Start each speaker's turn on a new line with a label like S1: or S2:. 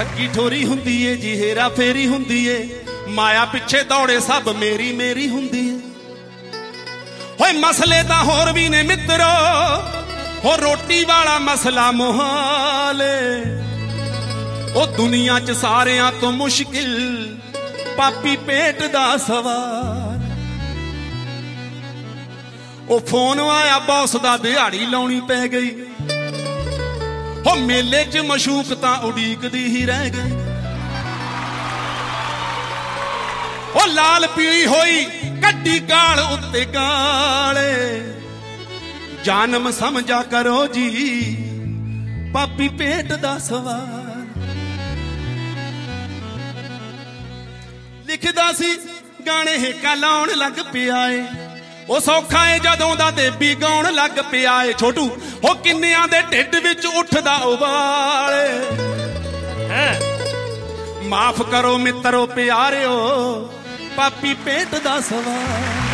S1: ठगी ठोरी हुंदी है जी, हेरा फेरी हुंदी है, माया पिछे दौड़े सब मेरी मेरी हुंदी है। होए मसले तां होर भी ने मित्रो, हो रोटी वाला मसला मुहाले, ओ दुनिया च सारियां तो मुश्किल पापी पेट दा सवाल। ओ फोन आया बॉस दा, दिहाड़ी लाउणी पै गई, हो मेले च मशूक तां उड़ीकदी ही रह गई। ओ लाल पीली होई कड्डी गाल उत्ते गाले, जानम समझा करो जी पापी पेट दा सवाल। लिखदा सी गाने हेका लाउण लग पिया ए, ओ सौखा है जदों दा देबी गाउण लग पिया ए। छोटू हो किन्नियां दे ढिड विच उठदा उबाल, माफ करो मित्रो प्यारिओ पापी पेट दा सवाल।